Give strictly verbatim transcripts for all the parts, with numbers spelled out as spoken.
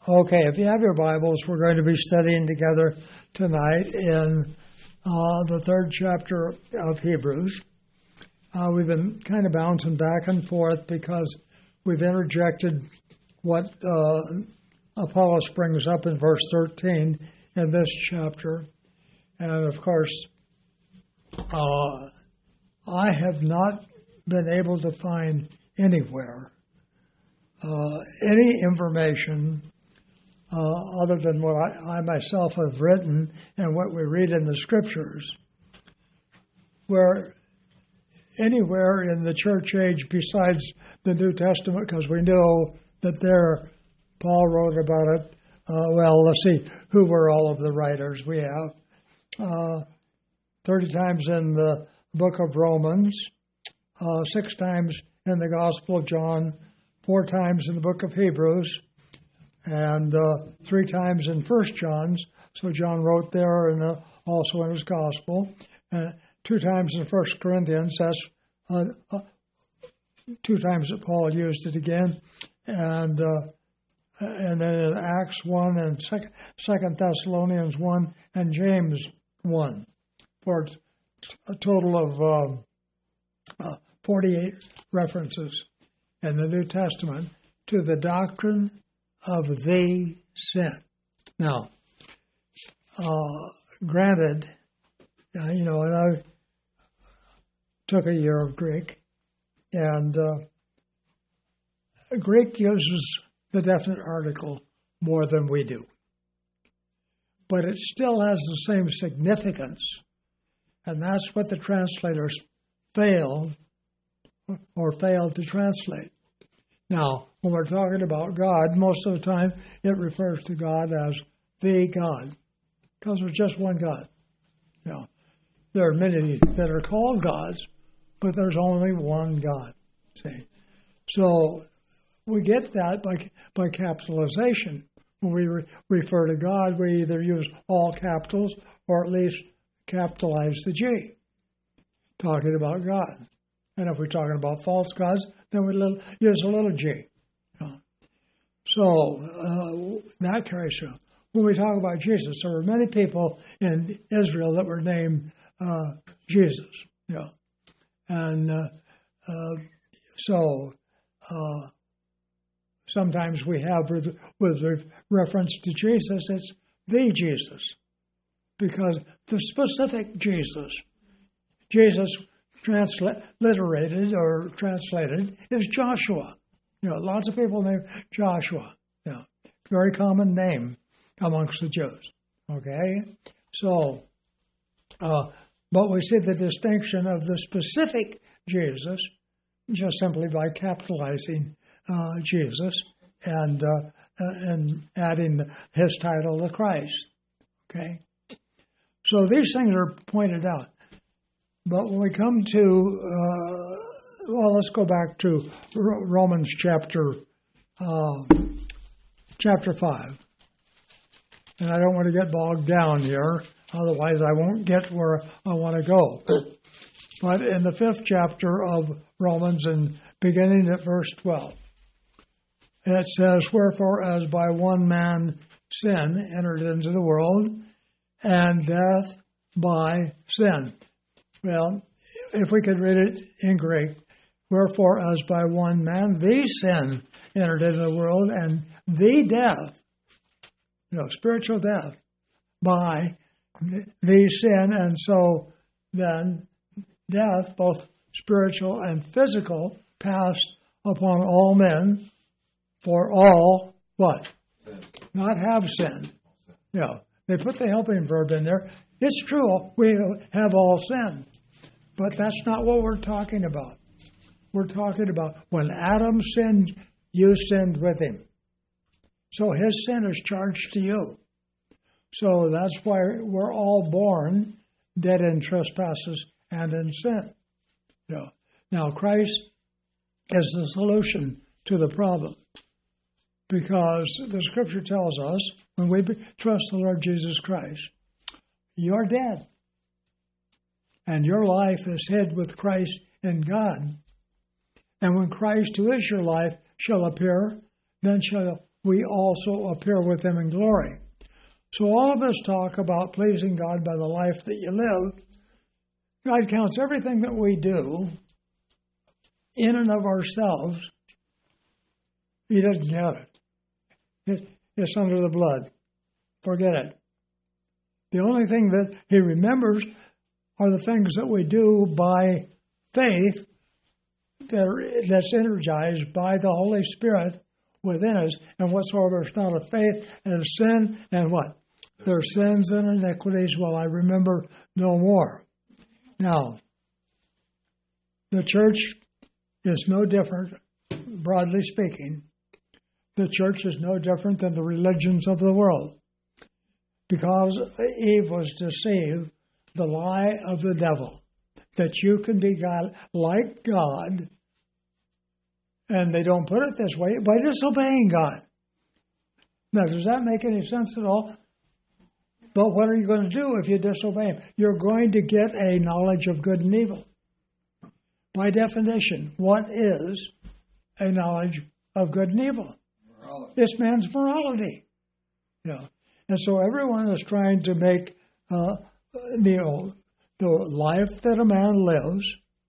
Okay, if you have your Bibles, we're going to be studying together tonight in uh, the third chapter of Hebrews. Uh, we've been kind of bouncing back and forth because we've interjected what uh, Apollos brings up in verse thirteen in this chapter. And of course, uh, I have not been able to find anywhere uh, any information Uh, other than what I, I myself have written and what we read in the Scriptures, where anywhere in the church age besides the New Testament, because we know that there, Paul wrote about it. Uh, well, let's see, who were all of the writers we have? Uh, thirty times in the book of Romans, uh, six times in the Gospel of John, four times in the book of Hebrews, and uh, three times in First John's. So John wrote there and uh, also in his Gospel. Uh, two times in First Corinthians. That's uh, uh, two times that Paul used it again. And uh, and then in Acts one and Second, Second Thessalonians one and James one. For a total of um, uh, forty-eight references in the New Testament to the doctrine of the sin. Now, uh, granted, uh, you know, and I took a year of Greek, and uh, Greek uses the definite article more than we do. But it still has the same significance, and that's what the translators failed or failed to translate. Now, when we're talking about God, most of the time it refers to God as the God, because there's just one God. You know, there are many that are called gods, but there's only one God. See, so we get that by by capitalization. When we re- refer to God, we either use all capitals or at least capitalize the G, talking about God. And if we're talking about false gods, then we little, use a little g. You know. So uh, that carries through. When we talk about Jesus, there were many people in Israel that were named uh, Jesus. You know. And uh, uh, so uh, sometimes we have, with, with reference to Jesus, it's the Jesus. Because the specific Jesus, Jesus transliterated or translated is Joshua. You know, lots of people named Joshua. You know, very common name amongst the Jews. Okay, so, uh, but we see the distinction of the specific Jesus just simply by capitalizing uh, Jesus and uh, and adding his title to Christ. Okay, so these things are pointed out. But when we come to, uh, well, let's go back to Romans chapter uh, chapter five. And I don't want to get bogged down here, otherwise I won't get where I want to go. But in the fifth chapter of Romans, and beginning at verse twelve, it says, "Wherefore, as by one man sin entered into the world, and death by sin." Well, if we could read it in Greek, "Wherefore, as by one man the sin entered into the world, and the death," you know, spiritual death, by the sin, and so then death, both spiritual and physical, passed upon all men, for all, what? Sin. Not have sinned. You know, they put the helping verb in there. It's true, we have all sinned, but that's not what we're talking about. We're talking about when Adam sinned, you sinned with him. So his sin is charged to you. So that's why we're all born dead in trespasses and in sin. You know. Now, Christ is the solution to the problem, because the Scripture tells us when we trust the Lord Jesus Christ, you're dead. And your life is hid with Christ in God. And when Christ, who is your life, shall appear, then shall we also appear with him in glory. So all of us talk about pleasing God by the life that you live. God counts everything that we do in and of ourselves. He doesn't count it. it. It's under the blood. Forget it. The only thing that he remembers are the things that we do by faith that are, that's energized by the Holy Spirit within us. And whatsoever is not of faith is sin, and what? Their sins and iniquities will I remember no more. Now, the church is no different, broadly speaking. The church is no different than the religions of the world. Because Eve was deceived, the lie of the devil, that you can be God like God, and they don't put it this way, by disobeying God. Now, does that make any sense at all? But what are you going to do if you disobey him? You're going to get a knowledge of good and evil. By definition, what is a knowledge of good and evil? Morality. It's man's morality. You know. And so everyone is trying to make uh, you know, the life that a man lives,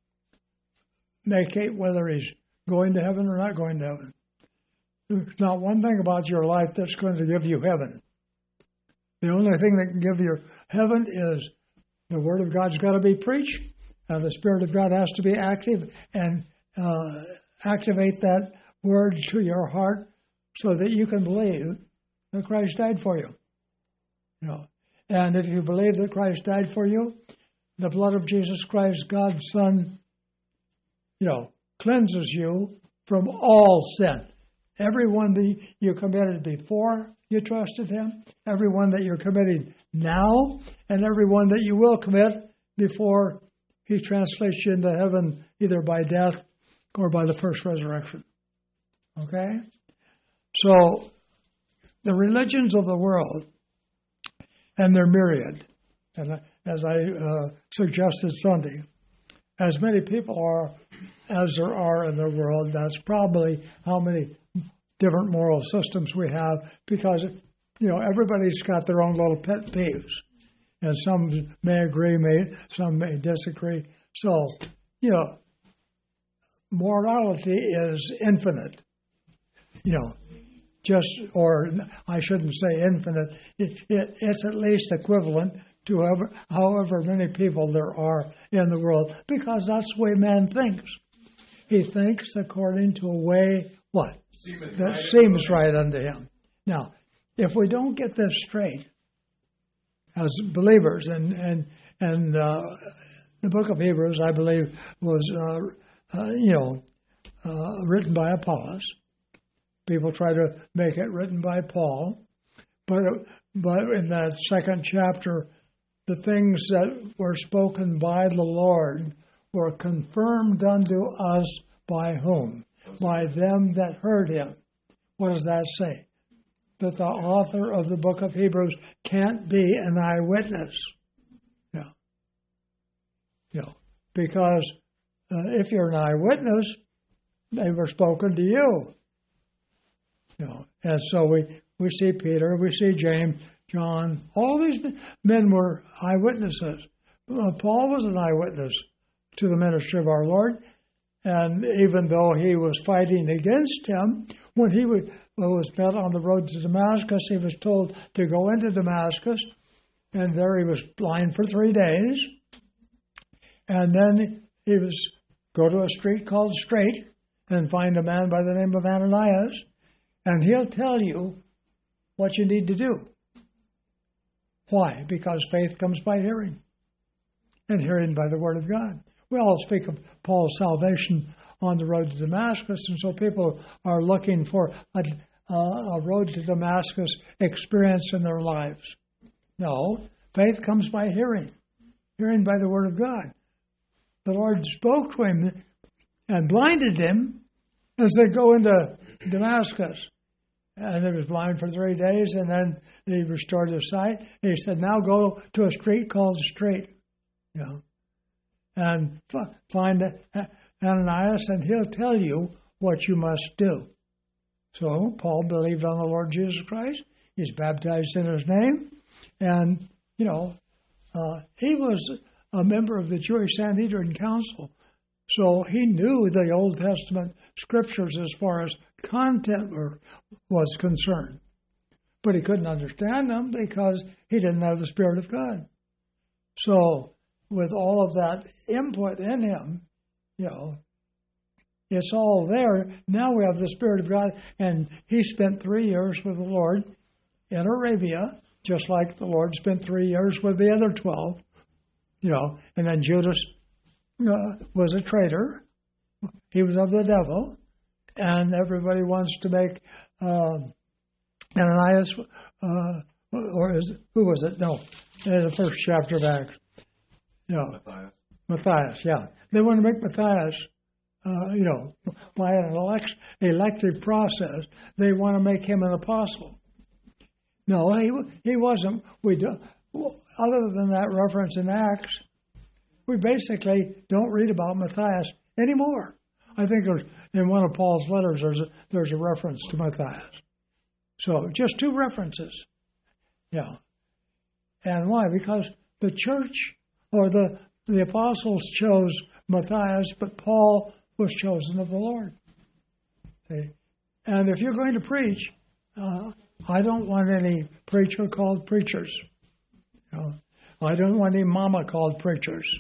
make it whether he's going to heaven or not going to heaven. There's not one thing about your life that's going to give you heaven. The only thing that can give you heaven is the Word of God's got to be preached, and the Spirit of God has to be active and uh, activate that Word to your heart so that you can believe that Christ died for you. You know, and if you believe that Christ died for you, the blood of Jesus Christ, God's Son, you know, cleanses you from all sin. Every one that you committed before you trusted him, every one that you're committing now, and every one that you will commit before he translates you into heaven, either by death or by the first resurrection. Okay? So, the religions of the world, and they're myriad, and as I uh, suggested Sunday, as many people are as there are in the world, that's probably how many different moral systems we have, because, you know, everybody's got their own little pet peeves, and some may agree, may some may disagree. So, you know, morality is infinite, you know. Just, or I shouldn't say infinite, it, it, it's at least equivalent to however, however many people there are in the world, because that's the way man thinks. He thinks according to a way, what? Seemeth that right seems right unto him. Now, if we don't get this straight as believers, and, and, and uh, the book of Hebrews, I believe, was, uh, uh, you know, uh, written by Apollos. People try to make it written by Paul. But but in that second chapter, the things that were spoken by the Lord were confirmed unto us by whom? By them that heard him. What does that say? That the author of the book of Hebrews can't be an eyewitness. Yeah. You know, because uh, if you're an eyewitness, they were spoken to you. You know, and so we, we see Peter, we see James, John, all these men were eyewitnesses. Uh, Paul was an eyewitness to the ministry of our Lord, and even though he was fighting against him, when he was, was met on the road to Damascus, he was told to go into Damascus, and there he was blind for three days, and then he was go to a street called Straight and find a man by the name of Ananias, and he'll tell you what you need to do. Why? Because faith comes by hearing, and hearing by the Word of God. We all speak of Paul's salvation on the road to Damascus, and so people are looking for a, uh, a road to Damascus experience in their lives. No, faith comes by hearing, hearing by the Word of God. The Lord spoke to him and blinded him as they go into Damascus. And he was blind for three days, and then he restored his sight. And he said, now go to a street called Straight, you know, and f- find Ananias, and he'll tell you what you must do. So Paul believed on the Lord Jesus Christ. He's baptized in his name. And, you know, uh, he was a member of the Jewish Sanhedrin Council. So he knew the Old Testament scriptures as far as content were, was concerned. But he couldn't understand them because he didn't have the Spirit of God. So with all of that input in him, you know, it's all there. Now we have the Spirit of God, and he spent three years with the Lord in Arabia, just like the Lord spent three years with the other twelve, you know, and then Judas uh, was a traitor. He was of the devil, and everybody wants to make uh, Ananias, uh, or is it, who was it? No, in the first chapter of Acts. Yeah. Matthias. Matthias, yeah. They want to make Matthias, uh, you know, by an elect, elective process, they want to make him an apostle. No, he he wasn't. We do, other than that reference in Acts, we basically don't read about Matthias anymore. I think there's, in one of Paul's letters, there's a, there's a reference to Matthias. So just two references. Yeah. And why? Because the church or the, the apostles chose Matthias, but Paul was chosen of the Lord. See? And if you're going to preach, uh, I don't want any preacher called preachers. You know? I don't want any mama called preachers.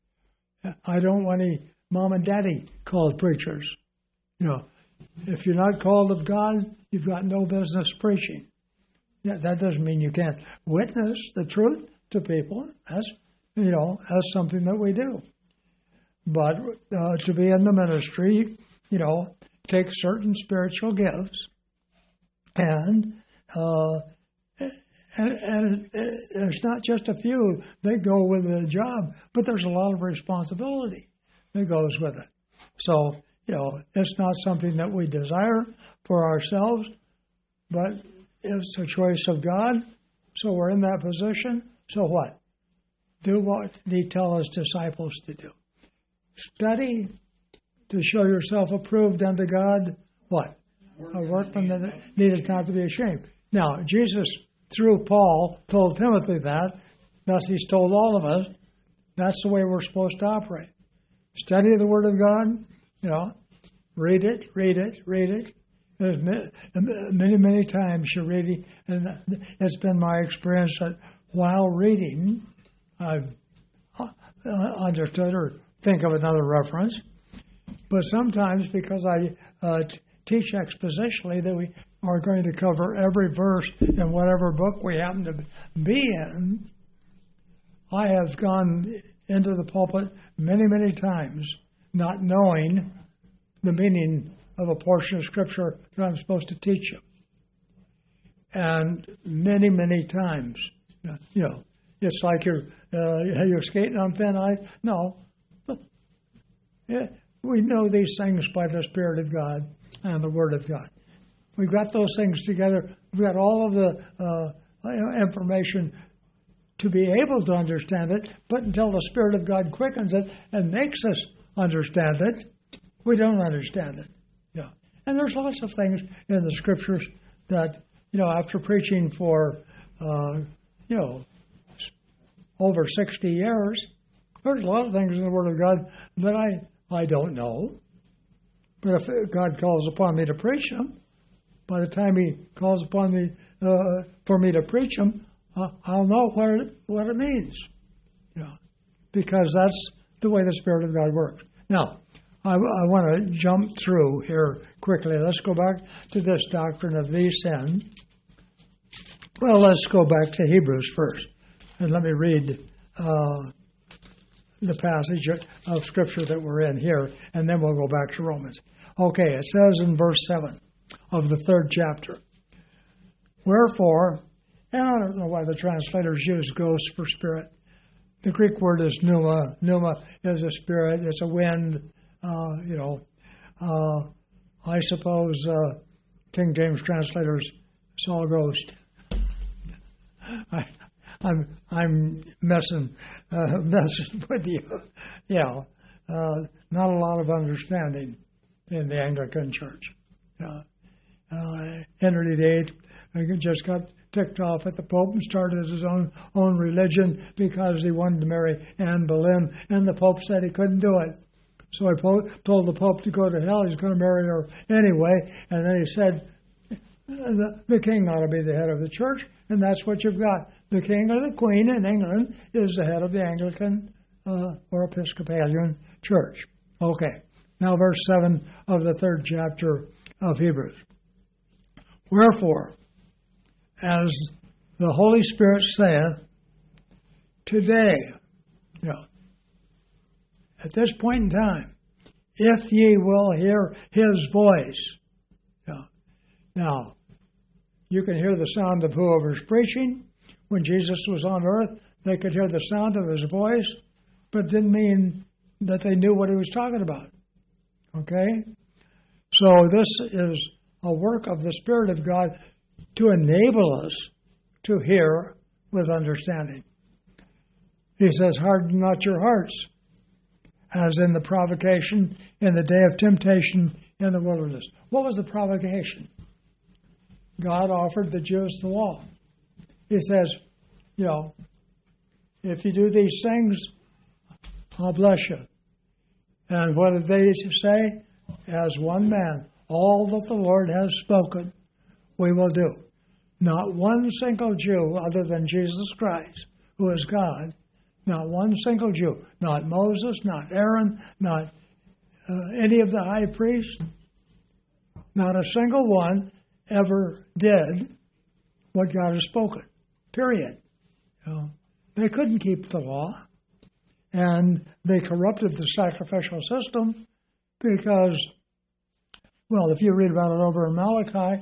I don't want any mom and daddy called preachers. You know, if you're not called of God, you've got no business preaching. Yeah, that doesn't mean you can't witness the truth to people. That's, you know, that's something that we do. But uh, to be in the ministry, you know, take certain spiritual gifts, and uh, and, and there's not just a few that go with the job, but there's a lot of responsibility that goes with it. So, you know, it's not something that we desire for ourselves, but it's a choice of God. So we're in that position. So what? Do what He tells His disciples to do. Study to show yourself approved unto God. What? A workman that needed not to be ashamed. Now, Jesus, through Paul, told Timothy that. Thus, He's told all of us. That's the way we're supposed to operate. Study the Word of God. You know, read it, read it, read it. There's many, many times you read it, and it's been my experience that while reading, I've understood or think of another reference. But sometimes, because I uh, teach expositionally that we are going to cover every verse in whatever book we happen to be in, I have gone into the pulpit many, many times not knowing the meaning of a portion of Scripture that I'm supposed to teach you. And many, many times, you know, it's like you're uh, you're skating on thin ice. No. Yeah, we know these things by the Spirit of God and the Word of God. We've got those things together. We've got all of the uh, information to be able to understand it, but until the Spirit of God quickens it and makes us understand it, we don't understand it. Yeah. And there's lots of things in the Scriptures that, you know, after preaching for, uh, you know, over sixty years, there's a lot of things in the Word of God that I I don't know. But if God calls upon me to preach them, by the time He calls upon me uh, for me to preach them, uh, I'll know what it, what it means. You know, because that's the way the Spirit of God works. Now, I, I want to jump through here quickly. Let's go back to this doctrine of the sin. Well, let's go back to Hebrews first. And let me read uh, the passage of Scripture that we're in here, and then we'll go back to Romans. Okay, it says in verse seven of the third chapter, wherefore, and I don't know why the translators use ghost for spirit. The Greek word is pneuma. Pneuma is a spirit. It's a wind. Uh, you know, uh, I suppose uh, King James translators saw a ghost. I, I'm I'm messing uh, messing with you. Yeah, uh, not a lot of understanding in the Anglican Church. Uh, uh, Henry the Eighth just got ticked off at the Pope and started his own own religion because he wanted to marry Anne Boleyn, and the Pope said he couldn't do it. So he po- told the Pope to go to hell. He's going to marry her anyway, and then he said, the, the king ought to be the head of the church, and that's what you've got. The king or the queen in England is the head of the Anglican uh, or Episcopalian church. Okay, now verse seven of the third chapter of Hebrews. Wherefore, as the Holy Spirit saith, today, you know, at this point in time, if ye will hear his voice. You know, now, you can hear the sound of whoever's preaching. When Jesus was on earth, they could hear the sound of his voice, but it didn't mean that they knew what he was talking about. Okay? So this is a work of the Spirit of God to enable us to hear with understanding. He says, harden not your hearts, as in the provocation in the day of temptation in the wilderness. What was the provocation? God offered the Jews the law. He says, you know, if you do these things, I'll bless you. And what did they say? As one man, all that the Lord has spoken, we will do. Not one single Jew other than Jesus Christ, who is God, not one single Jew, not Moses, not Aaron, not uh, any of the high priests, not a single one ever did what God has spoken, period. You know, they couldn't keep the law, and they corrupted the sacrificial system because, well, if you read about it over in Malachi,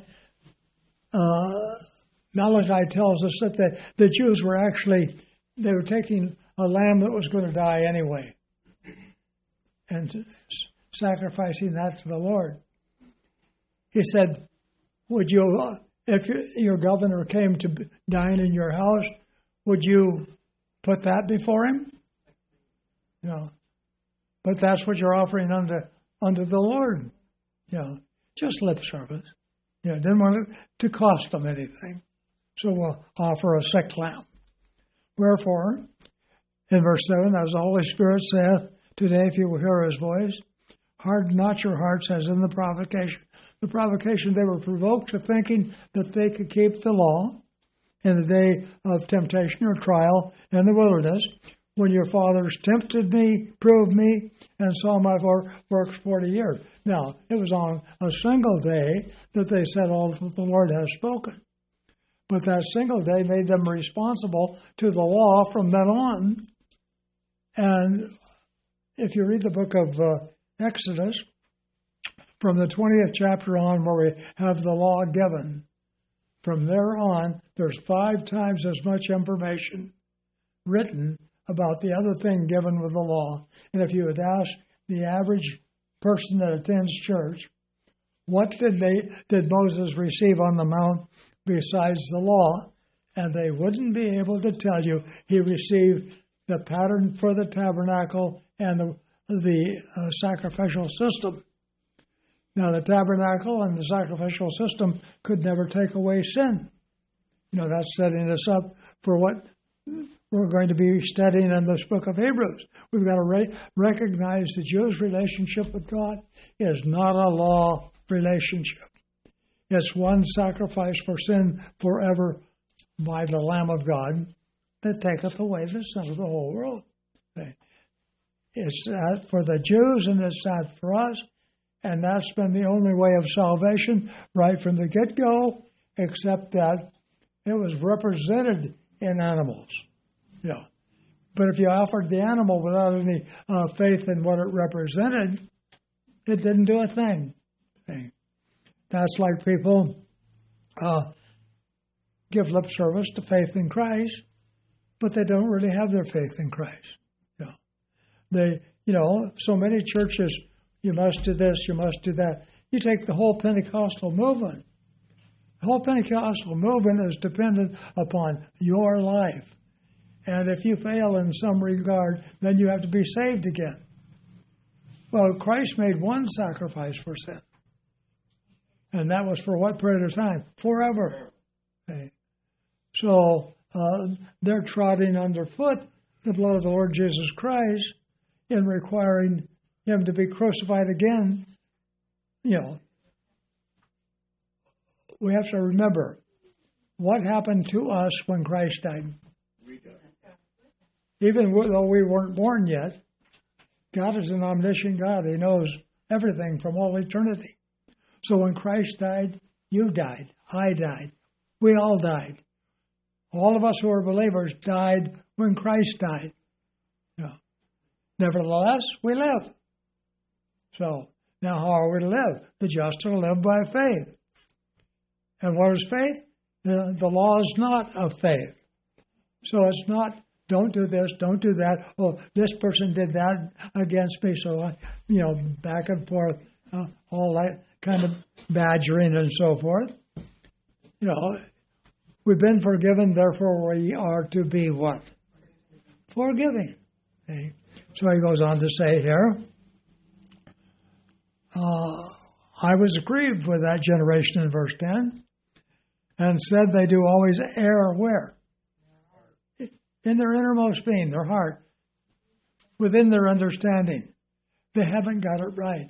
uh, Malachi tells us that the, the Jews were actually, they were taking a lamb that was going to die anyway and sacrificing that to the Lord. He said, would you, if your governor came to dine in your house, would you put that before him? You know, but that's what you're offering unto, unto the Lord. You know, just lip service. You know, didn't want it to cost them anything. So we'll offer a sick lamb. Wherefore, in verse seven, as the Holy Spirit saith, today if you will hear his voice, harden not your hearts as in the provocation. The provocation, they were provoked to thinking that they could keep the law in the day of temptation or trial in the wilderness, when your fathers tempted me, proved me, and saw my works forty years. Now, it was on a single day that they said all that the Lord has spoken. But that single day made them responsible to the law from then on. And if you read the book of uh, Exodus, from the twentieth chapter on, where we have the law given, from there on, there's five times as much information written about the other thing given with the law. And if you would ask the average person that attends church, what did they did Moses receive on the mount besides the law? And they wouldn't be able to tell you he received the pattern for the tabernacle and the, the uh, sacrificial system. Now, the tabernacle and the sacrificial system could never take away sin. You know, that's setting us up for what we're going to be studying in this book of Hebrews. We've got to re- recognize the Jews' relationship with God is not a law relationship. It's one sacrifice for sin forever by the Lamb of God that taketh away the sin of the whole world. Okay. It's that for the Jews and it's that for us, and that's been the only way of salvation right from the get-go, except that it was represented in animals. Yeah. But if you offered the animal without any uh, faith in what it represented, it didn't do a thing. Okay. That's like people uh, give lip service to faith in Christ, but they don't really have their faith in Christ. Yeah. They, you know, so many churches, you must do this, you must do that. You take the whole Pentecostal movement. The whole Pentecostal movement is dependent upon your life. And if you fail in some regard, then you have to be saved again. Well, Christ made one sacrifice for sin. And that was for what period of time? Forever. Okay. So uh, they're trotting underfoot the blood of the Lord Jesus Christ in requiring him to be crucified again. You know, we have to remember what happened to us when Christ died. Even though we weren't born yet, God is an omniscient God. He knows everything from all eternity. So when Christ died, you died. I died. We all died. All of us who are believers died when Christ died. You know. Nevertheless, we live. So now how are we to live? The just are to live by faith. And what is faith? The, the law is not of faith. So it's not, don't do this, don't do that. Oh, this person did that against me. So, I, you know, back and forth, uh, all that kind of badgering and so forth. You know, we've been forgiven, therefore we are to be what? Forgiving. Okay. So he goes on to say here, uh, I was grieved with that generation in verse ten, and said they do always err where? In their innermost being, their heart, within their understanding. They haven't got it right.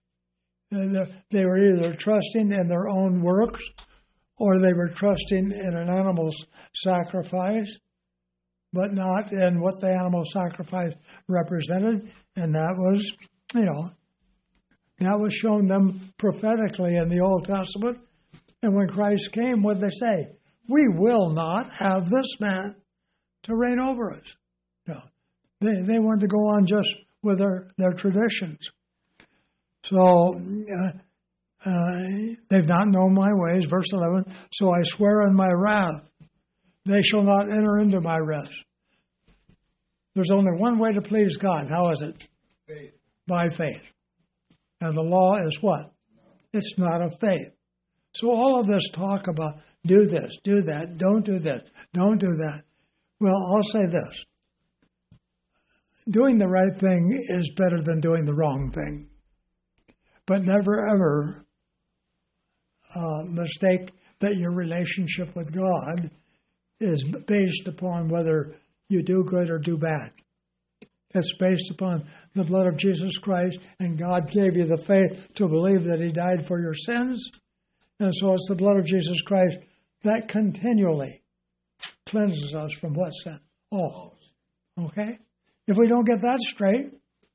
They were either trusting in their own works, or they were trusting in an animal's sacrifice, but not in what the animal sacrifice represented. And that was, you know, that was shown them prophetically in the Old Testament. And when Christ came, what did they say? We will not have this man to reign over us. No, they they wanted to go on just with their, their traditions. So uh, uh, they've not known my ways. Verse eleven, so I swear in my wrath, they shall not enter into my rest. There's only one way to please God. How is it? Faith. By faith. And the law is what? No. It's not of faith. So all of this talk about do this, do that, don't do this, don't do that. Well, I'll say this. Doing the right thing is better than doing the wrong thing. But never ever uh, mistake that your relationship with God is based upon whether you do good or do bad. It's based upon the blood of Jesus Christ, and God gave you the faith to believe that he died for your sins. And so it's the blood of Jesus Christ that continually cleanses us from what sin? All. Okay? If we don't get that straight,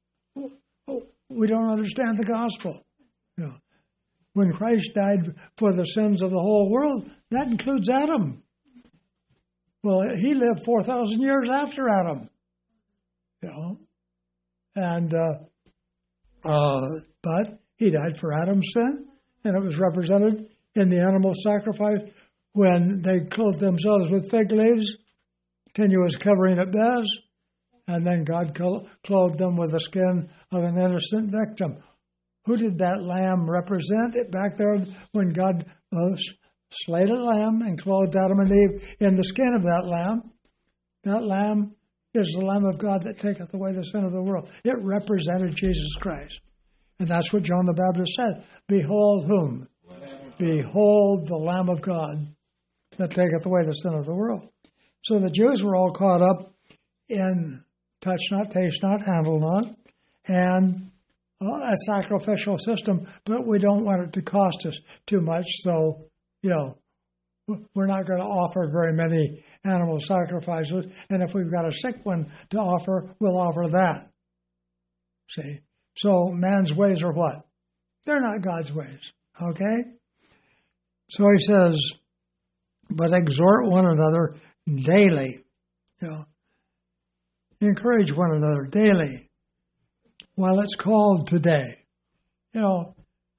we don't understand the gospel. You know, when Christ died for the sins of the whole world, that includes Adam. Well, he lived four thousand years after Adam. You know? And, uh, uh, but he died for Adam's sin, and it was represented in the animal sacrifice when they clothed themselves with fig leaves, continuous covering at best, and then God clothed them with the skin of an innocent victim. Who did that lamb represent? It back there when God uh, slayed a lamb and clothed Adam and Eve in the skin of that lamb. That lamb is the Lamb of God that taketh away the sin of the world. It represented Jesus Christ. And that's what John the Baptist said. Behold whom? Behold the Lamb of God that taketh away the sin of the world. So the Jews were all caught up in touch not, taste not, handle not, and uh, a sacrificial system, but we don't want it to cost us too much, so, you know, we're not going to offer very many animal sacrifices, and if we've got a sick one to offer, we'll offer that. See? So man's ways are what? They're not God's ways, okay? So he says, but exhort one another daily. You know, encourage one another daily while it's called today. You know,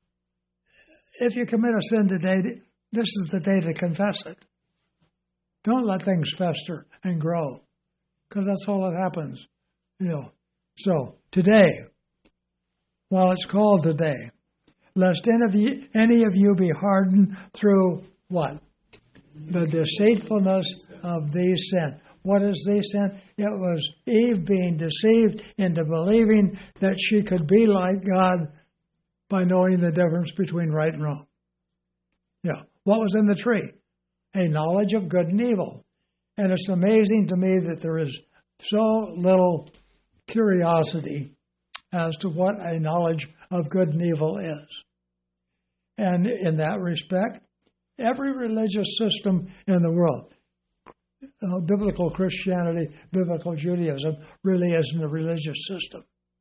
if you commit a sin today, this is the day to confess it. Don't let things fester and grow, because that's all that happens. You know, so today, while it's called today, lest any of you, any of you be hardened through what? The deceitfulness of these sin. What is these sin? It was Eve being deceived into believing that she could be like God by knowing the difference between right and wrong. Yeah. What was in the tree? A knowledge of good and evil. And it's amazing to me that there is so little curiosity as to what a knowledge of good and evil is. And in that respect, every religious system in the world, uh, biblical Christianity, biblical Judaism, really isn't a religious system.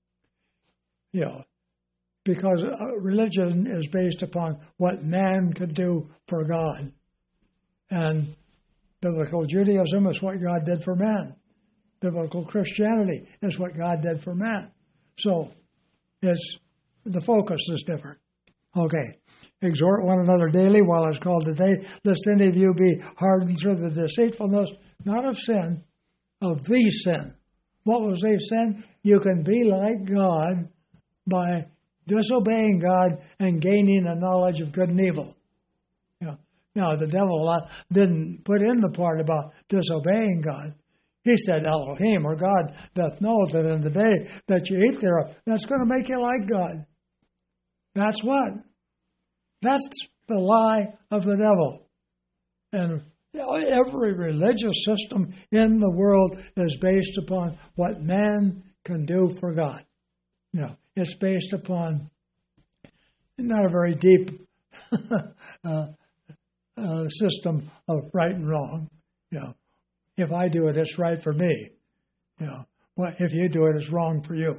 You know, because religion is based upon what man could do for God. And biblical Judaism is what God did for man. Biblical Christianity is what God did for man. So it's the focus is different. Okay. Exhort one another daily while it's called today, lest any of you be hardened through the deceitfulness, not of sin, of the sin. What was the sin? You can be like God by disobeying God and gaining a knowledge of good and evil. You know, now, the devil didn't put in the part about disobeying God. He said, Elohim, or God, doth know that in the day that you eat thereof, that's going to make you like God. That's what? That's the lie of the devil. And every religious system in the world is based upon what man can do for God. You know, it's based upon not a very deep uh, uh, system of right and wrong. You know, if I do it, it's right for me. You know, well, if you do it, it's wrong for you.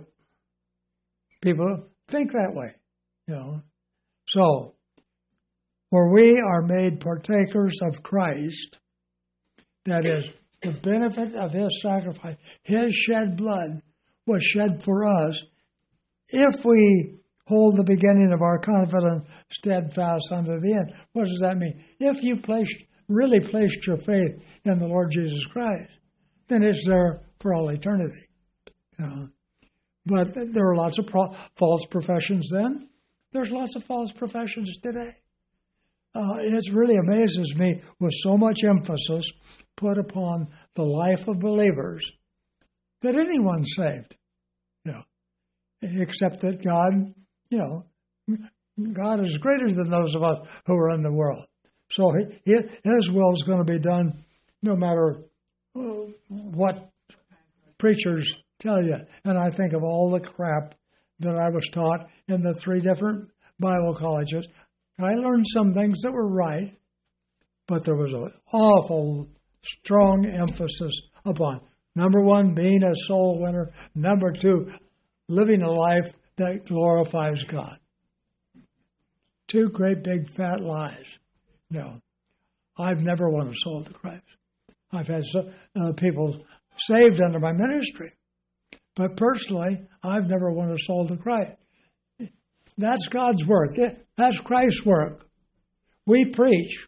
People think that way. You know, so for we are made partakers of Christ, that is, the benefit of His sacrifice, His shed blood was shed for us, if we hold the beginning of our confidence steadfast unto the end. What does that mean? If you placed, really placed your faith in the Lord Jesus Christ, then it's there for all eternity. You know? But there are lots of pro- false professions then. There's lots of false professions today. Uh, it really amazes me with so much emphasis put upon the life of believers that anyone's saved, you know, except that God, you know, God is greater than those of us who are in the world. So His will is going to be done no matter what preachers tell you. And I think of all the crap that I was taught in the three different Bible colleges. I learned some things that were right, but there was an awful strong emphasis upon, number one, being a soul winner. Number two, living a life that glorifies God. Two great big fat lies. No, I've never won a soul to Christ. I've had so, uh, people saved under my ministry, but personally, I've never won a soul to Christ. That's God's work. That's Christ's work. We preach.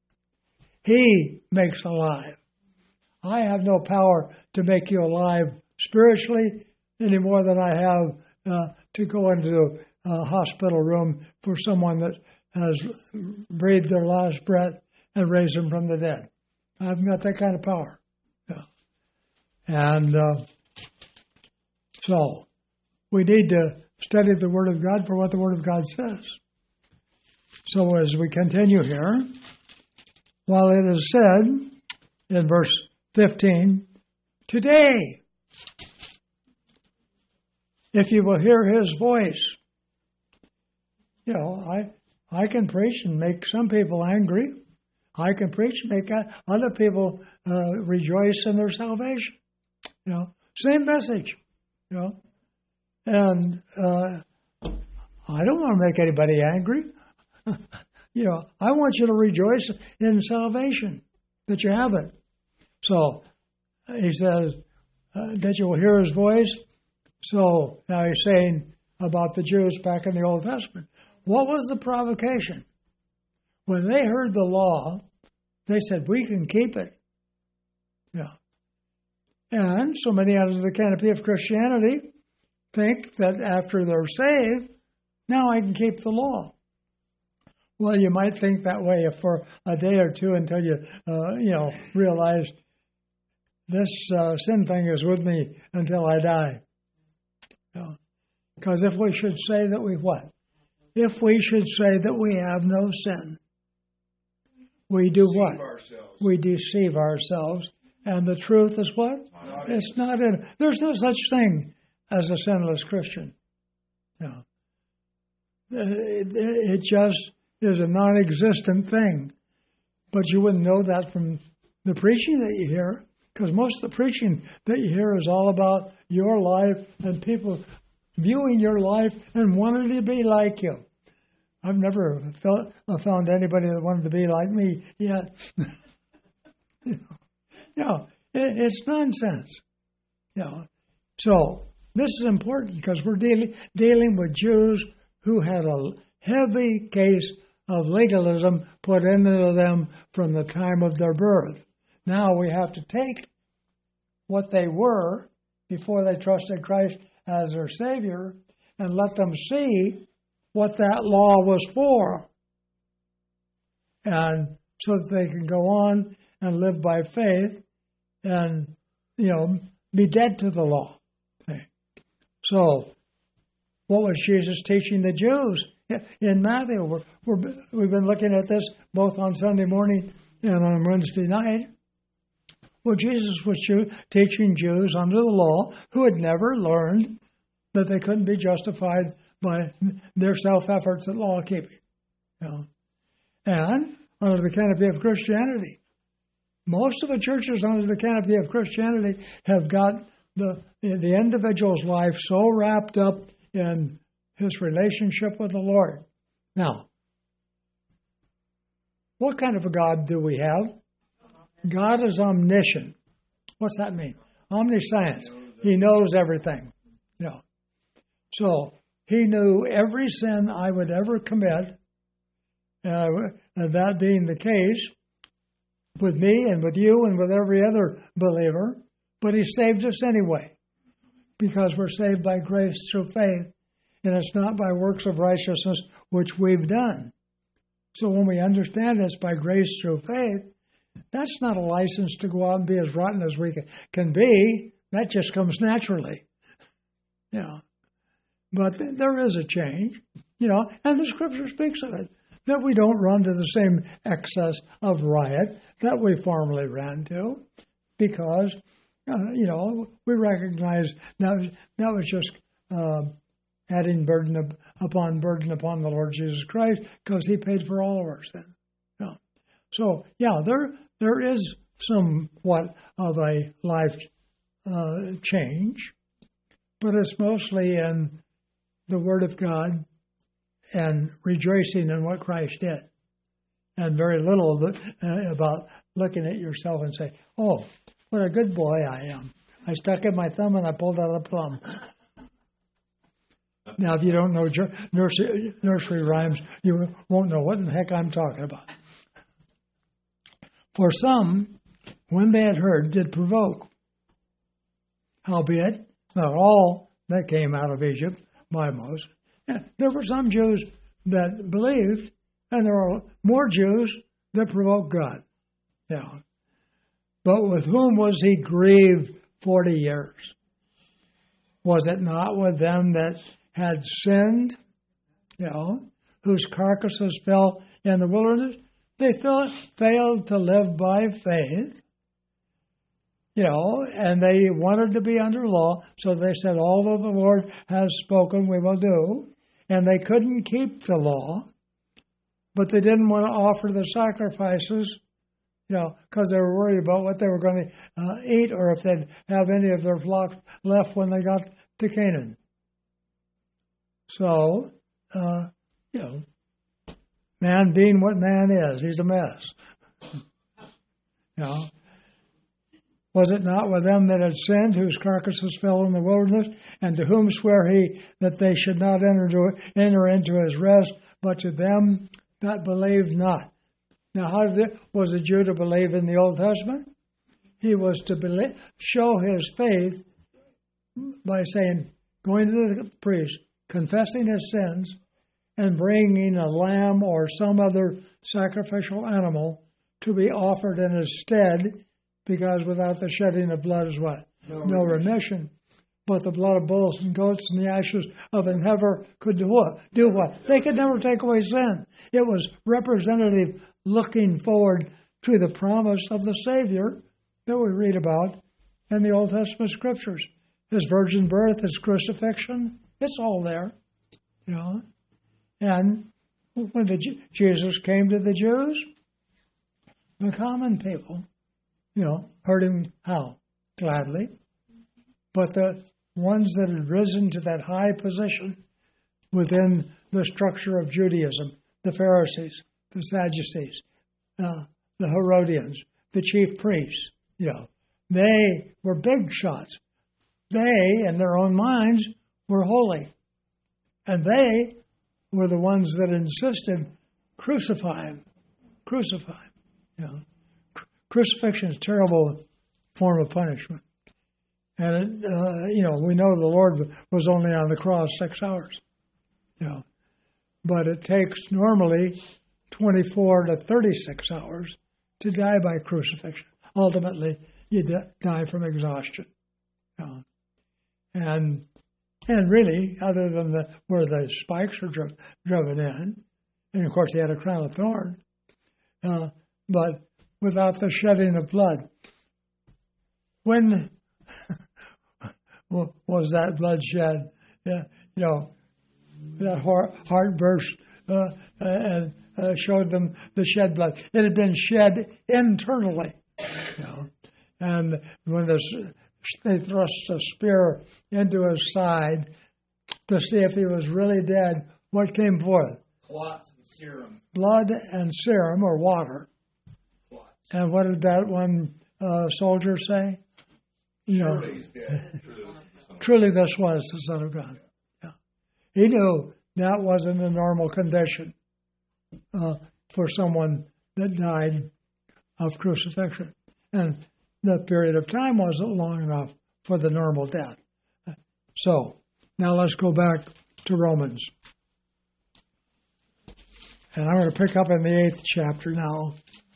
He makes alive. I have no power to make you alive spiritually any more than I have uh, to go into a hospital room for someone that has breathed their last breath and raise them from the dead. I haven't got that kind of power. Yeah. And uh, so we need to study the Word of God for what the Word of God says. So as we continue here, while it is said in verse fifteen, today, if you will hear His voice, you know, I I can preach and make some people angry. I can preach and make other people uh, rejoice in their salvation. You know, same message. You know, and uh, I don't want to make anybody angry. You know, I want you to rejoice in salvation that you have it. So he says uh, that you will hear His voice. So now he's saying about the Jews back in the Old Testament. What was the provocation? When they heard the law, they said, we can keep it. Yeah. And so many under the canopy of Christianity think that after they're saved, now I can keep the law. Well, you might think that way for a day or two until you, uh, you know, realize this uh, sin thing is with me until I die. Because if we should say that we what? If we should say that we have no sin, we do deceive what? Ourselves. We deceive ourselves. And the truth is what? Not It's not in. There's no such thing as a sinless Christian. No. It, it just is a non-existent thing. But you wouldn't know that from the preaching that you hear, because most of the preaching that you hear is all about your life and people viewing your life and wanting to be like you. I've never felt, found anybody that wanted to be like me yet. you know, you know it, it's nonsense. You know. So this is important because we're dealing dealing with Jews who had a heavy case of legalism put into them from the time of their birth. Now we have to take what they were before they trusted Christ as their Savior and let them see what that law was for. And so that they can go on and live by faith and, you know, be dead to the law. Okay. So, what was Jesus teaching the Jews? In Matthew, we're, we're, we've been looking at this both on Sunday morning and on Wednesday night. Well, Jesus was Jew, teaching Jews under the law who had never learned that they couldn't be justified by their self-efforts at law keeping. You know. And under the canopy of Christianity, most of the churches under the canopy of Christianity have got the the individual's life so wrapped up in his relationship with the Lord. Now, what kind of a God do we have? God is omniscient. What's that mean? Omniscience. He knows everything. You know. So, He knew every sin I would ever commit, uh, and that being the case with me and with you and with every other believer, but He saved us anyway, because we're saved by grace through faith, and it's not by works of righteousness which we've done. So when we understand it's by grace through faith, that's not a license to go out and be as rotten as we can be. That just comes naturally. You know. But there is a change, you know, and the Scripture speaks of it, that we don't run to the same excess of riot that we formerly ran to, because, uh, you know, we recognize that, that was just uh, adding burden up, upon burden upon the Lord Jesus Christ, because He paid for all of our sin. You know. So, yeah, there there is somewhat of a life uh, change, but it's mostly in the Word of God and rejoicing in what Christ did, and very little about looking at yourself and say, "Oh, what a good boy I am! I stuck in my thumb and I pulled out a plum." Now, if you don't know nursery, nursery rhymes, you won't know what in the heck I'm talking about. For some, when they had heard, did provoke. Howbeit, not all that came out of Egypt by Moses. Yeah, there were some Jews that believed, and there are more Jews that provoked God. Yeah. But with whom was He grieved forty years? Was it not with them that had sinned, you know, whose carcasses fell in the wilderness? They failed to live by faith, you know, and they wanted to be under law, so they said, all that the Lord has spoken we will do. And they couldn't keep the law, but they didn't want to offer the sacrifices, you know, because they were worried about what they were going to uh, eat, or if they'd have any of their flock left when they got to Canaan. So, uh, you know, man being what man is, he's a mess. You know. Was it not with them that had sinned, whose carcasses fell in the wilderness, and to whom sware He that they should not enter, to, enter into His rest, but to them that believed not? Now, how did it, was a Jew to believe in the Old Testament? He was to believe, show his faith by saying, going to the priest, confessing his sins, and bringing a lamb or some other sacrificial animal to be offered in his stead, because without the shedding of blood is what? No, no remission. But the blood of bulls and goats and the ashes of an heifer could do what? Do what? They could never take away sin. It was representative looking forward to the promise of the Savior that we read about in the Old Testament Scriptures. His virgin birth, his crucifixion, it's all there, you know. And when the, Jesus came to the Jews, the common people, you know, heard him how? Gladly. But the ones that had risen to that high position within the structure of Judaism, the Pharisees, the Sadducees, uh, the Herodians, the chief priests, you know, they were big shots. They, in their own minds, were holy. And they were the ones that insisted, crucify him, crucify him. You know, crucifixion is a terrible form of punishment. And, it, uh, you know, we know the Lord was only on the cross six hours, you know. But it takes normally twenty-four to thirty-six hours to die by crucifixion. Ultimately, you die from exhaustion. You know. And and really, other than the where the spikes are dri- driven in, and of course he had a crown of thorns, uh, but without the shedding of blood. When was that blood shed? Yeah, you know, that heart, heart burst uh, and uh, showed them the shed blood. It had been shed internally, you know, and when this, they thrust a spear into his side to see if he was really dead, what came forth? Clots and serum. Blood and serum, or water. Clots. And what did that one uh, soldier say? You know, Surely he's dead. truly this was the Son of God. Yeah. He knew that wasn't a normal condition uh, for someone that died of crucifixion. And the period of time wasn't long enough for the normal death. So, now let's go back to Romans. And I'm going to pick up in the eighth chapter now.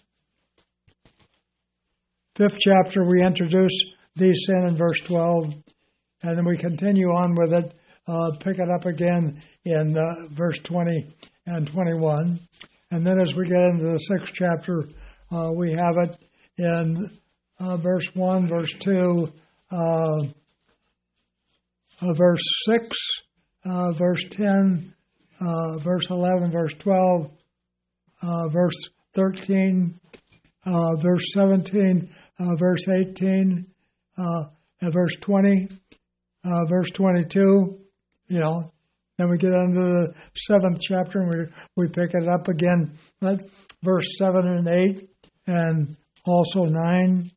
Fifth chapter, we introduce the sin in verse twelve, and then we continue on with it, uh, pick it up again in uh, verse twenty and twenty-one. And then as we get into the sixth chapter, uh, we have it in uh, verse one, verse two, uh, uh, verse six, uh, verse ten, uh, verse eleven, verse twelve, uh, verse thirteen, uh, verse seventeen, uh, verse eighteen, uh, and verse twenty, uh, verse twenty-two, you know. Then we get into the seventh chapter and we we pick it up again at verse seven and eight and also nine.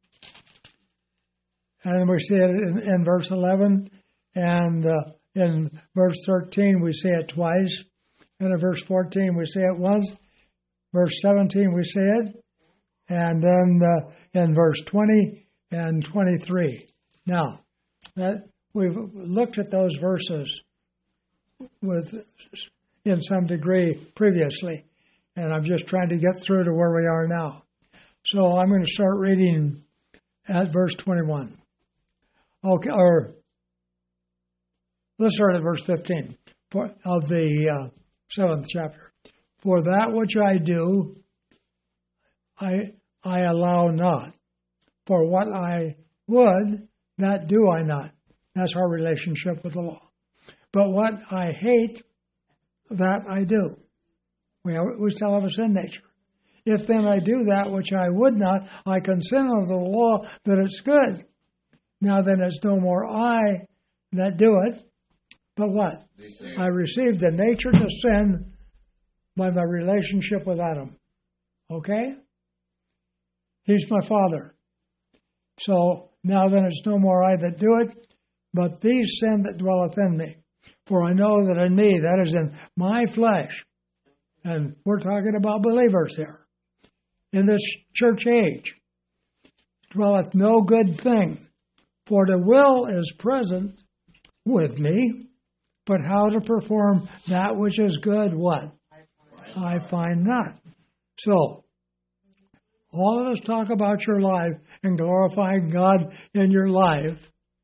And we see it in, in verse eleven, and uh, in verse thirteen we see it twice, and in verse fourteen we see it once, verse seventeen we see it, and then uh, in verse twenty and twenty-three. Now, that we've looked at those verses with in some degree previously, and I'm just trying to get through to where we are now. So I'm going to start reading at verse twenty-one. Okay, or let's start at verse fifteen for, of the uh, seventh chapter. For that which I do, I I allow not. For what I would, that do I not. That's our relationship with the law. But what I hate, that I do. We, have, we still have a sin nature. If then I do that which I would not, I consent of the law that it's good. Now then it's no more I that do it, but what? I received the nature to sin by my relationship with Adam. Okay? He's my father. So now then it's no more I that do it, but the sin that dwelleth in me. For I know that in me, that is in my flesh, and we're talking about believers here, in this church age, dwelleth no good thing. For the will is present with me, but how to perform that which is good, what? I find not. So, all of us talk about your life and glorifying God in your life.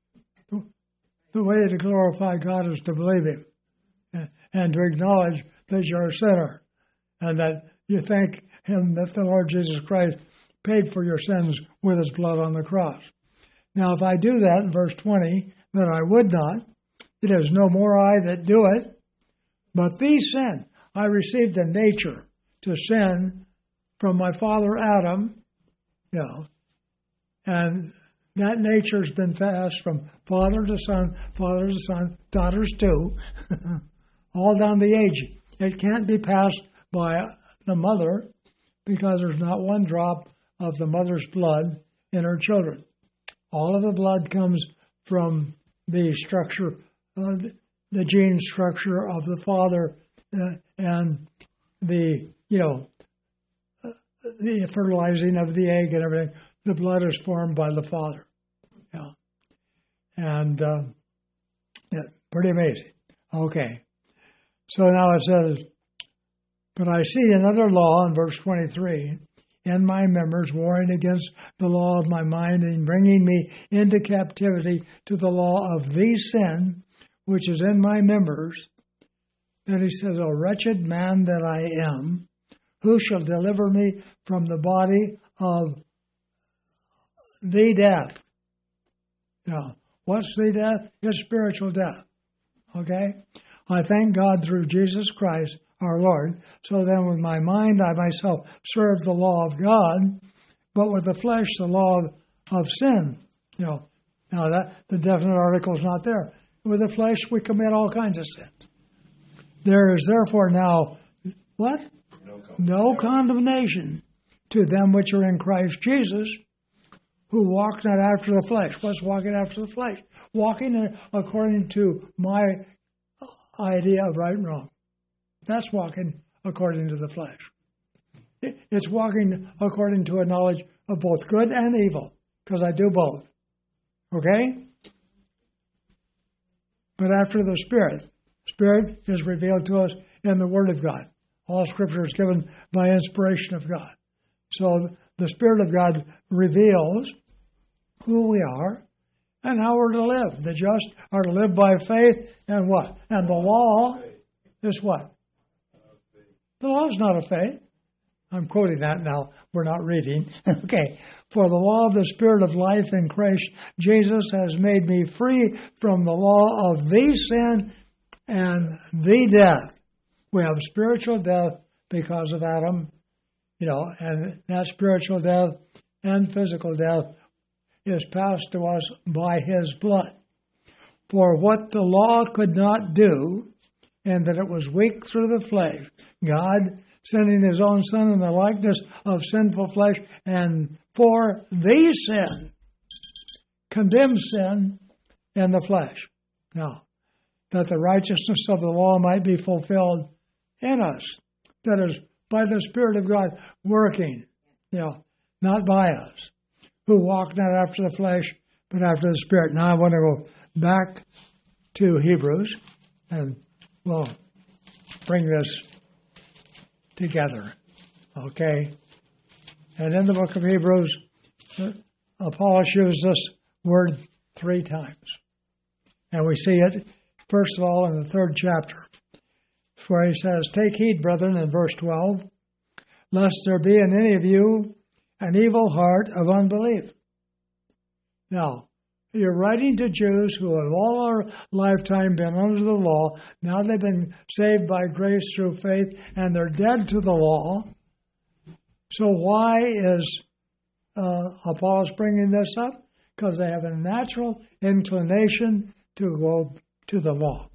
The way to glorify God is to believe Him and to acknowledge that you're a sinner and that you think him that the Lord Jesus Christ paid for your sins with his blood on the cross. Now, if I do that in verse twenty, that I would not, it is no more I that do it, but these sin. I received a nature to sin from my father Adam, you know, and that nature's been passed from father to son, father to son, daughters too, all down the age. It can't be passed by the mother because there's not one drop of the mother's blood in her children. All of the blood comes from the structure, uh, the gene structure of the father uh, and the, you know, uh, the fertilizing of the egg and everything. The blood is formed by the father. Yeah. And uh, yeah, pretty amazing. Okay. So now it says, but I see another law in verse twenty-three, in my members, warring against the law of my mind and bringing me into captivity to the law of the sin, which is in my members. Then he says, O wretched man that I am, who shall deliver me from the body of the death? Now, what's the death? It's spiritual death. Okay? I thank God through Jesus Christ, our Lord. So then with my mind I myself serve the law of God, but with the flesh the law of, of sin. You know, now that the definite article is not there. With the flesh we commit all kinds of sins. There is therefore now what? No condemnation. No condemnation to them which are in Christ Jesus, who walk not after the flesh. What's walking after the flesh? Walking according to my idea of right and wrong. That's walking according to the flesh. It's walking according to a knowledge of both good and evil, because I do both. Okay? But after the Spirit, Spirit is revealed to us in the Word of God. All Scripture is given by inspiration of God. So the Spirit of God reveals who we are and how we're to live. The just are to live by faith and what? And the law is what? The law is not of faith. I'm quoting that now. We're not reading. Okay. For the law of the Spirit of life in Christ Jesus has made me free from the law of the sin and the death. We have spiritual death because of Adam, you know, and that spiritual death and physical death is passed to us by his blood. For what the law could not do, and that it was weak through the flesh, God sending his own Son in the likeness of sinful flesh, and for the sin, condemned sin in the flesh. Now, that the righteousness of the law might be fulfilled in us. That is, by the Spirit of God working, you know, not by us, who walk not after the flesh, but after the Spirit. Now I want to go back to Hebrews, and we'll bring this together. Okay? And in the book of Hebrews, Apollos used this word three times. And we see it, first of all, in the third chapter, where he says, Take heed, brethren, in verse twelve, lest there be in any of you an evil heart of unbelief. Now, you're writing to Jews who have all our lifetime been under the law. Now they've been saved by grace through faith, and they're dead to the law. So why is uh, Apollos bringing this up? Because they have a natural inclination to go to the law.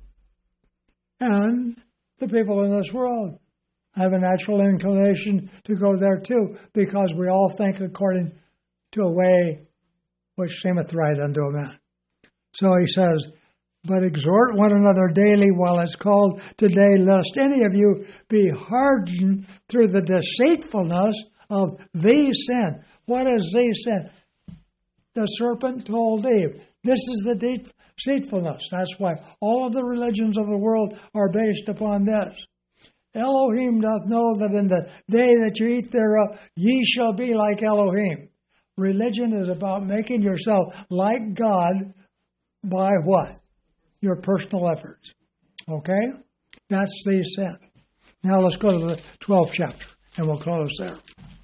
And the people in this world have a natural inclination to go there too, because we all think according to a way which seemeth right unto a man. So he says, But exhort one another daily while it's called today, lest any of you be hardened through the deceitfulness of the sin. What is the sin? The serpent told Eve. This is the deceitfulness. That's why all of the religions of the world are based upon this. Elohim doth know that in the day that you eat thereof, ye shall be like Elohim. Religion is about making yourself like God by what? Your personal efforts. Okay? That's the sin. Now let's go to the twelfth chapter. And we'll close there.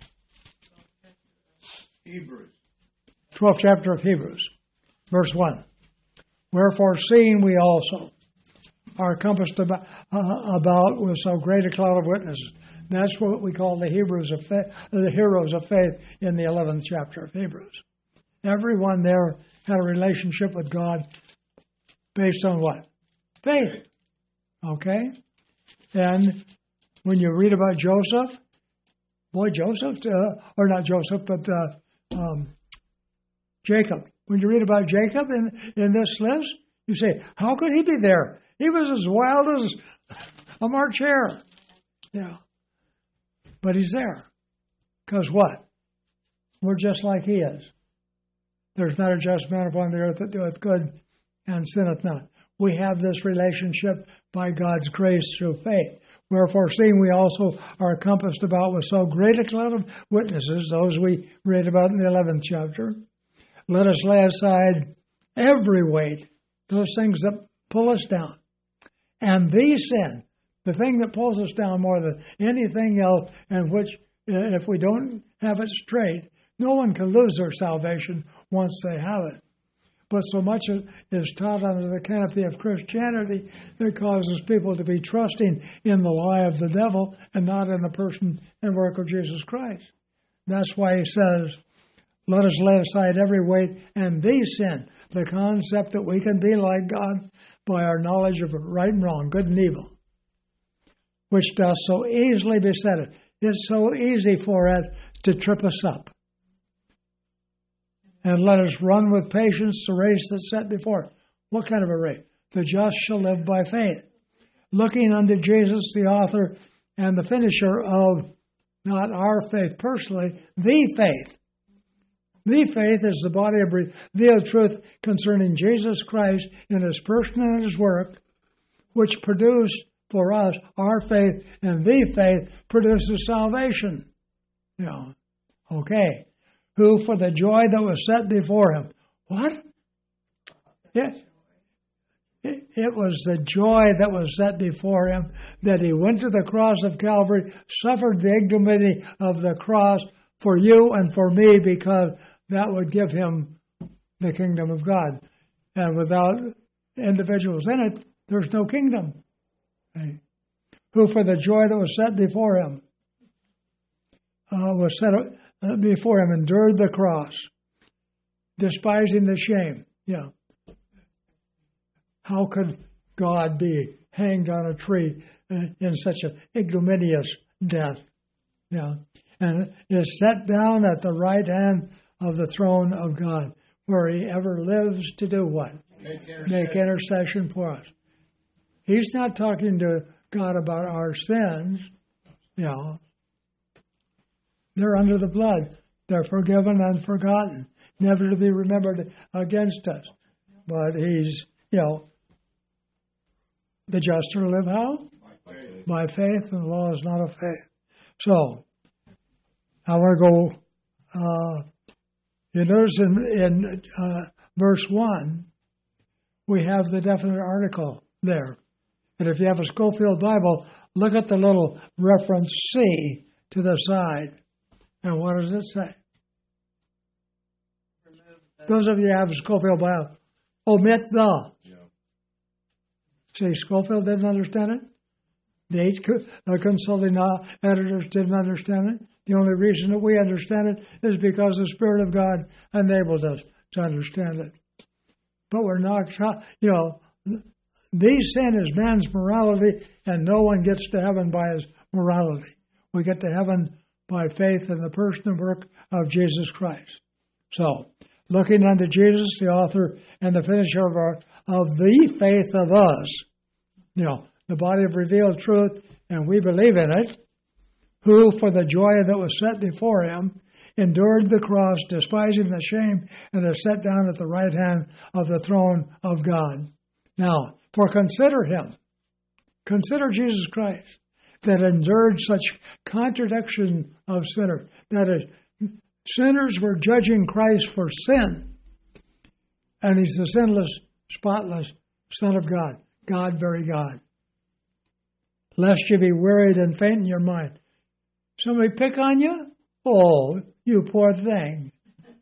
Hebrews. twelfth chapter of Hebrews, verse one. Wherefore, seeing we also are compassed about, uh, about with so great a cloud of witnesses. That's what we call the Hebrews of faith, the heroes of faith in the eleventh chapter of Hebrews. Everyone there had a relationship with God based on what? Faith. Okay? And when you read about Joseph, boy, Joseph, uh, or not Joseph, but uh, um, Jacob. When you read about Jacob in, in this list, you say, how could he be there? He was as wild as a March hare. Yeah. But he's there. Because what? We're just like he is. There's not a just man upon the earth that doeth good and sinneth not. We have this relationship by God's grace through faith. Wherefore, seeing we also are compassed about with so great a cloud of witnesses, those we read about in the eleventh chapter, let us lay aside every weight, those things that pull us down, and the sin, the thing that pulls us down more than anything else, and which, if we don't have it straight, no one can lose their salvation once they have it. But so much is taught under the canopy of Christianity that causes people to be trusting in the lie of the devil and not in the person and work of Jesus Christ. That's why he says, let us lay aside every weight and the sin, the concept that we can be like God by our knowledge of right and wrong, good and evil, which does so easily beset it. It's so easy for it to trip us up. And let us run with patience the race that's set before us. What kind of a race? The just shall live by faith. Looking unto Jesus, the author and the finisher of not our faith personally, the faith. The faith is the body of revealed truth concerning Jesus Christ in his person and his work, which produced for us our faith, and the faith produces salvation. You know, okay. Who for the joy that was set before him. What? It, it, it was the joy that was set before him that he went to the cross of Calvary, suffered the ignominy of the cross for you and for me, because that would give him the kingdom of God. And without individuals in it, there's no kingdom. Okay. Who for the joy that was set before him uh, was set uh, before him, endured the cross, despising the shame. Yeah. How could God be hanged on a tree uh, in such an ignominious death? Yeah. And is set down at the right hand of the throne of God, where he ever lives to do what? Make intercession. Make intercession for us. He's not talking to God about our sins. You know, they're under the blood. They're forgiven and forgotten, never to be remembered against us. But he's, you know, the just shall live how? By faith. By faith, and the law is not of faith. So, I want to go, uh, you notice in, in uh, verse one, we have the definite article there. And if you have a Schofield Bible, look at the little reference C to the side. And what does it say? Those of you who have a Schofield Bible, omit the. Yeah. See, Schofield didn't understand it. The eight co- uh, consulting uh, editors didn't understand it. The only reason that we understand it is because the Spirit of God enables us to understand it. But we're not, you know, the sin is man's morality, and no one gets to heaven by his morality. We get to heaven by faith in the person and work of Jesus Christ. So, looking unto Jesus, the author and the finisher of our of the faith of us, you know, the body of revealed truth, and we believe in it, who for the joy that was set before him endured the cross, despising the shame, and is set down at the right hand of the throne of God. Now, for consider him, consider Jesus Christ, that endured such contradiction of sinners, that is, sinners were judging Christ for sin, and he's the sinless, spotless Son of God, God, very God. Lest you be wearied and faint in your mind. Somebody pick on you? Oh, you poor thing.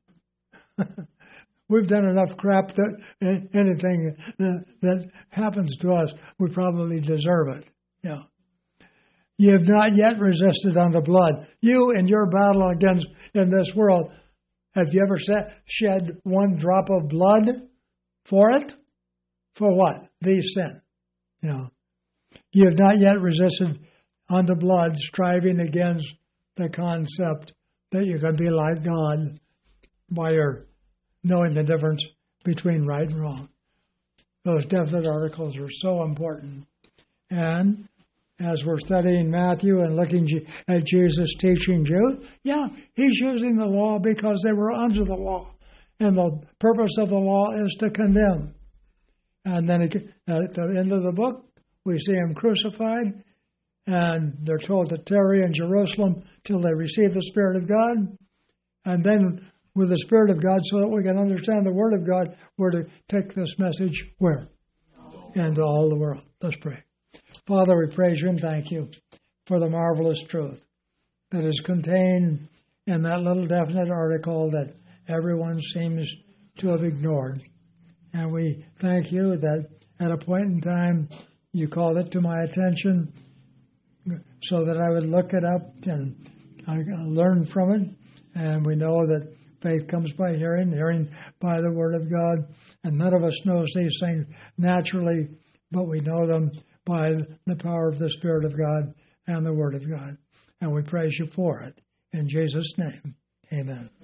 We've done enough crap that anything that, that happens to us, we probably deserve it. Yeah. You have not yet resisted unto blood. You in your battle against in this world, have you ever shed one drop of blood for it? For what? The sin. You know. You have not yet resisted unto blood, striving against the concept that you can be like God by your knowing the difference between right and wrong. Those definite articles are so important. And as we're studying Matthew and looking at Jesus teaching Jews, yeah, he's using the law because they were under the law. And the purpose of the law is to condemn. And then at the end of the book, we see him crucified, and they're told to tarry in Jerusalem till they receive the Spirit of God. And then with the Spirit of God, so that we can understand the Word of God, we're to take this message where? Into all the world. Let's pray. Father, we praise you and thank you for the marvelous truth that is contained in that little definite article that everyone seems to have ignored. And we thank you that at a point in time you called it to my attention so that I would look it up and learn from it. And we know that faith comes by hearing, hearing by the Word of God. And none of us knows these things naturally, but we know them by the power of the Spirit of God and the Word of God. And we praise you for it. In Jesus' name, amen.